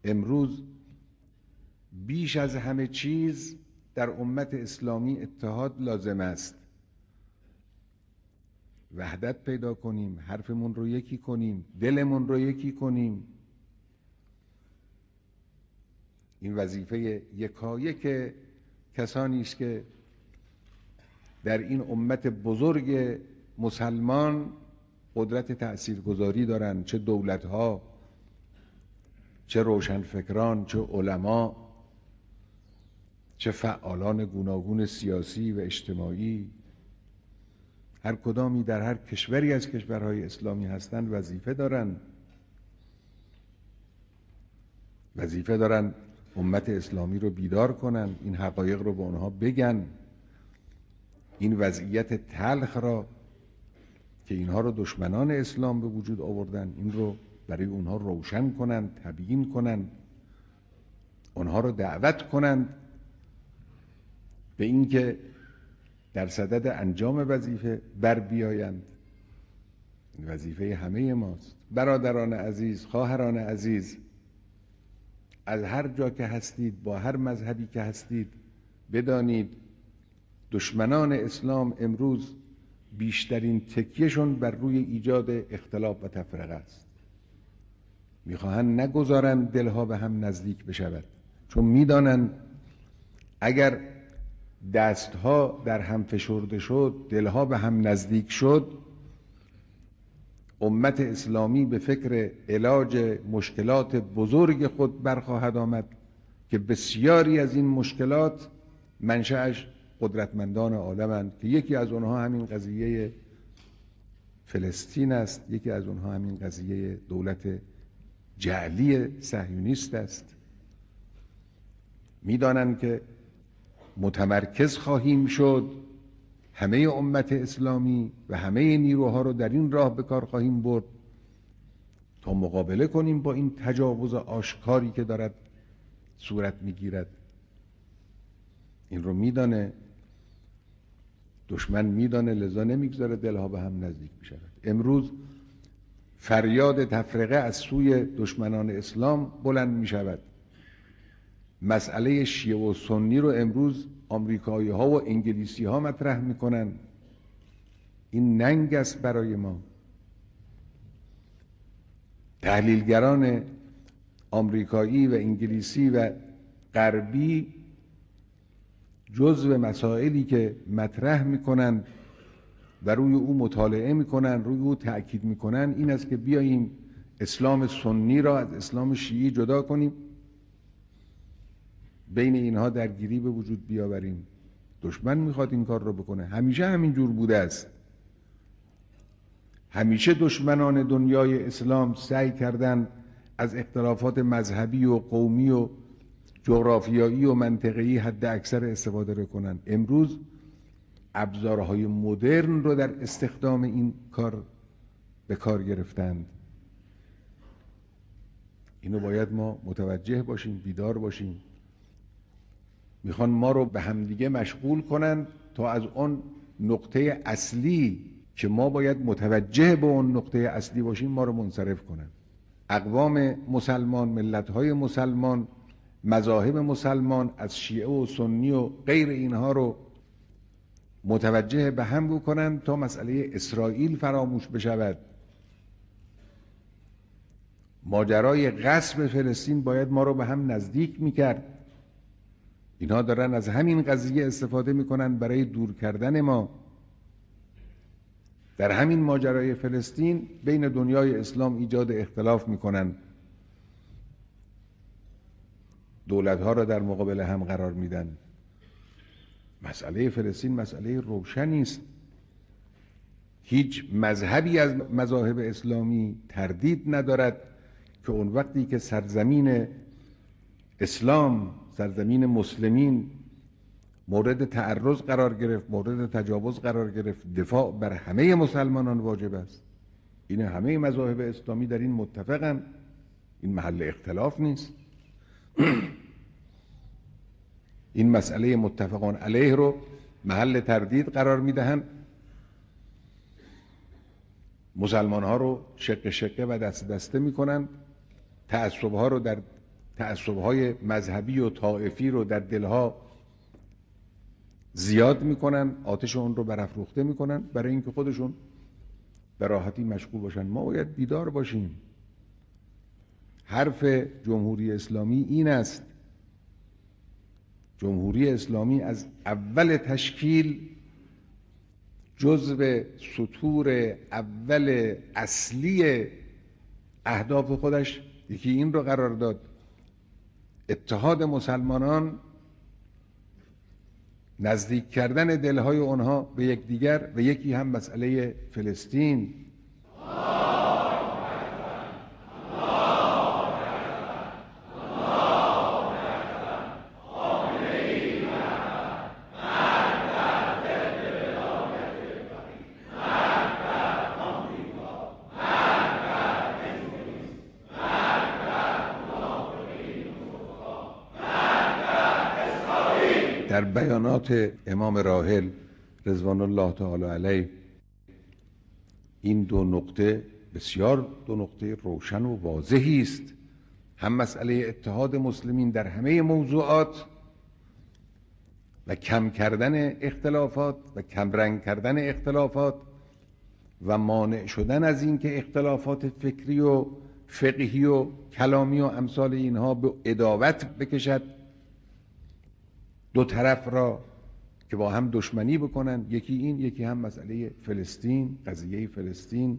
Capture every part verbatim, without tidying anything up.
امروز بیش از همه چیز در امت اسلامی اتحاد لازم است. وحدت پیدا کنیم، حرفمون رو یکی کنیم، دلمون رو یکی کنیم. این وظیفه یکایک کسانی است که در این امت بزرگ مسلمان قدرت تأثیرگذاری دارند، چه دولت‌ها، چه روشنفکران، چه علما، چه فعالان گوناگون سیاسی و اجتماعی. هر کدامی در هر کشوری از کشورهای اسلامی هستند وظیفه دارند وظیفه دارند امت اسلامی رو بیدار کنن، این حقایق رو به اونها بگن، این وضعیت تلخ را که اینها رو دشمنان اسلام به وجود آوردن این رو برای اونها روشن کنن، تبیین کنن، اونها رو دعوت کنند به اینکه در صدد انجام وظیفه بر بیایند. این وظیفه همه ماست. برادران عزیز، خواهران عزیز، از هر جا که هستید، با هر مذهبی که هستید، بدانید دشمنان اسلام امروز بیشترین تکیهشون بر روی ایجاد اختلاف و تفرقه است. میخواهند نگذارند دلها به هم نزدیک بشود، چون میدانند اگر دستها در هم فشرده شد، دلها به هم نزدیک شد، امت اسلامی به فکر علاج مشکلات بزرگ خود برخواهد آمد که بسیاری از این مشکلات منشأش قدرتمندان عالمند که یکی از اونها همین قضیه فلسطین است، یکی از اونها همین قضیه دولت جعلی صهیونیست است. میدانند که متمرکز خواهیم شد، همه امت اسلامی و همه نیروها رو در این راه به کار خواهیم برد تا مقابله کنیم با این تجاوز آشکاری که دارد صورت میگیرد. این رو میدانه دشمن، میدانه، لذا نمیگذاره دلها به هم نزدیک بشود. امروز فریاد تفرقه از سوی دشمنان اسلام بلند میشود. مسئله شیعه و سنی رو امروز آمریکایی ها و انگلیسی ها مطرح میکنن. این ننگ است برای ما. تحلیلگران آمریکایی و انگلیسی و غربی جزو مسائلی که مطرح میکنن و روی او مطالعه میکنن، روی او تأکید میکنن، این است که بیاییم اسلام سنی را از اسلام شیعی جدا کنیم، بین اینها درگیری به وجود بیاوریم. دشمن میخواد این کار رو بکنه. همیشه همین جور بوده است. همیشه دشمنان دنیای اسلام سعی کردند از اختلافات مذهبی و قومی و جغرافیایی و منطقه‌ای حد اکثر استفاده رو کنند. امروز ابزارهای مدرن رو در استخدام این کار به کار گرفتند. اینو باید ما متوجه باشیم، بیدار باشیم. میخوان ما رو به همدیگه مشغول کنن تا از اون نقطه اصلی که ما باید متوجه به اون نقطه اصلی باشیم ما رو منصرف کنن. اقوام مسلمان، ملت‌های مسلمان، مذاهب مسلمان از شیعه و سنی و غیر اینها رو متوجه به هم بکنن تا مسئله اسرائیل فراموش بشود. ماجرای غصب فلسطین باید ما رو به هم نزدیک میکرد. اینها دارن از همین قضیه استفاده میکنن برای دور کردن ما. در همین ماجرای فلسطین بین دنیای اسلام ایجاد اختلاف میکنن، دولت‌ها را در مقابل هم قرار میدن. مسئله فلسطین مسئله روشنی است. هیچ مذهبی از مذاهب اسلامی تردید ندارد که اون وقتی که سرزمین اسلام، سرزمین مسلمین مورد تعرض قرار گرفت، مورد تجاوز قرار گرفت، دفاع بر همه مسلمانان واجب است. این همه مذاهب اسلامی در این متفقن. این محل اختلاف نیست. این مسئله متفقان علیه رو محل تردید قرار میدهند. مسلمان ها رو شق شقه و دست دسته میکنن، تعصب ها رو در تعصب‌های مذهبی و طائفی رو در دلها زیاد میکنن، آتش اون رو برافروخته میکنن برای اینکه خودشون به راحتی مشغول باشن. ما باید بیدار باشیم. حرف جمهوری اسلامی این است: جمهوری اسلامی از اول تشکیل جزو سطور اول اصلی اهداف خودش یکی این رو قرار داد: اتحاد مسلمانان، نزدیک کردن دلهای اونها به یکدیگر، و یکی هم مسئله فلسطین. در بیانات امام راحل رضوان الله تعالی علیه این دو نقطه بسیار دو نقطه روشن و واضحی است: هم مسئله اتحاد مسلمین در همه موضوعات و کم کردن اختلافات و کمرنگ کردن اختلافات و مانع شدن از این که اختلافات فکری و فقهی و کلامی و امثال اینها به عداوت بکشد دو طرف را که با هم دشمنی بکنن. یکی این، یکی هم مسئله فلسطین، قضیه فلسطین.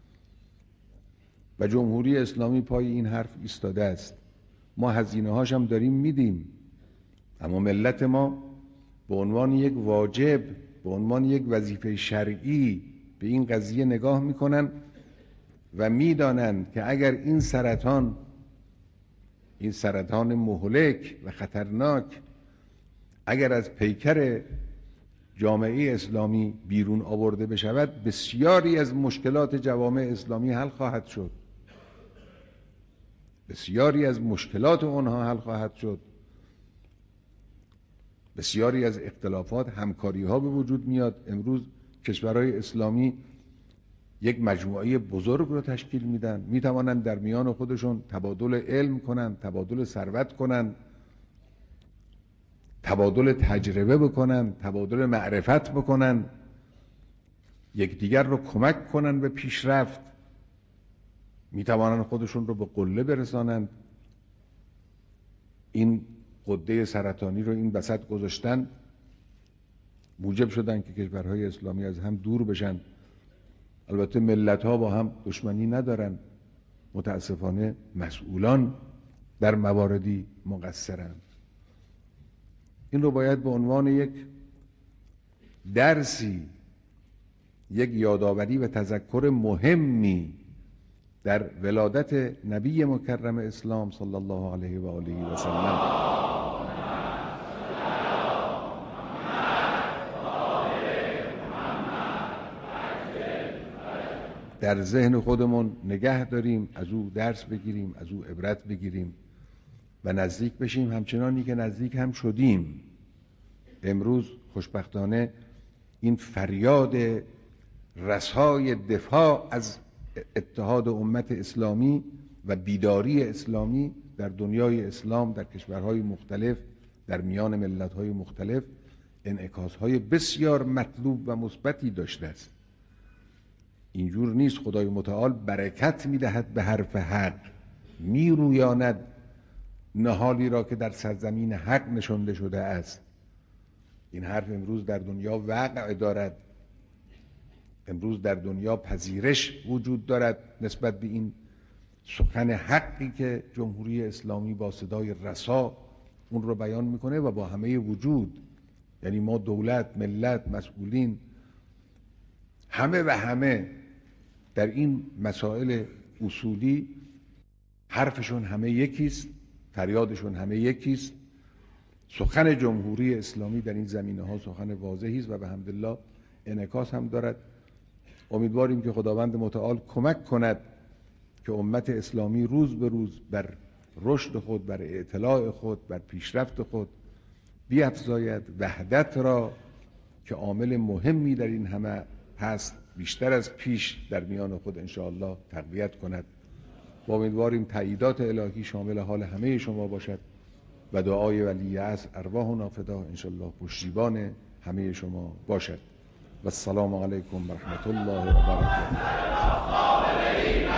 و جمهوری اسلامی پای این حرف ایستاده است. ما هزینه هاش هم داریم میدیم، اما ملت ما به عنوان یک واجب، به عنوان یک وظیفه شرعی به این قضیه نگاه میکنن و میدانند که اگر این سرطان، این سرطان مهلک و خطرناک، اگر از پیکر جامعه اسلامی بیرون آورده بشود، بسیاری از مشکلات جوامع اسلامی حل خواهد شد. بسیاری از مشکلات اونها حل خواهد شد. بسیاری از اختلافات، همکاری ها به وجود میاد. امروز کشورهای اسلامی یک مجموعه بزرگ رو تشکیل میدن، میتوانند در میان خودشون تبادل علم کنن، تبادل ثروت کنن، تبادل تجربه بکنن، تبادل معرفت بکنن، یکدیگر رو کمک کنن به پیشرفت، میتوانن خودشون رو به قله برسانند. این غده سرطانی رو این وسط گذاشتن، موجب شدن که کشورهای اسلامی از هم دور بشن. البته ملت ها با هم دشمنی ندارن، متاسفانه مسئولان در مواردی مقصرند. این رو باید به عنوان یک درسی، یک یادآوری و تذکر مهمی در ولادت نبی مکرم اسلام صلی الله علیه و آله و سلم در ذهن خودمون نگه داریم، از او درس بگیریم، از او عبرت بگیریم و نزدیک بشیم، همچنانی که نزدیک هم شدیم. امروز خوشبختانه این فریاد رسای دفاع از اتحاد امت اسلامی و بیداری اسلامی در دنیای اسلام، در کشورهای مختلف، در میان ملت‌های مختلف، انعکاس‌های بسیار مطلوب و مثبتی داشته است. اینجور نیست. خدای متعال برکت می‌دهد به حرف حق، می‌رویاند نهالی را که در سرزمین حق نشانده شده است. این حرف امروز در دنیا وقع دارد. امروز در دنیا پذیرش وجود دارد نسبت به این سخن حقی که جمهوری اسلامی با صدای رسا اون رو بیان میکنه و با همه وجود، یعنی ما دولت، ملت، مسئولین، همه و همه در این مسائل اصولی حرفشون همه یکیست، فریادشون همه یکیست. سخن جمهوری اسلامی در این زمینه ها سخن واضحی است و به حمدالله انعکاس هم دارد. امیدواریم که خداوند متعال کمک کند که امت اسلامی روز به روز بر رشد خود، بر اطلاع خود، بر پیشرفت خود بیفزاید. وحدت را که عامل مهمی در این همه هست بیشتر از پیش در میان خود انشاءالله تقویت کند. و امیدواریم تاییدات الهی شامل حال همه شما باشد و دعای ولی عصر ارواحنا فدا انشالله پشتیبان همه شما باشد و السلام علیکم و رحمت الله و برکاته.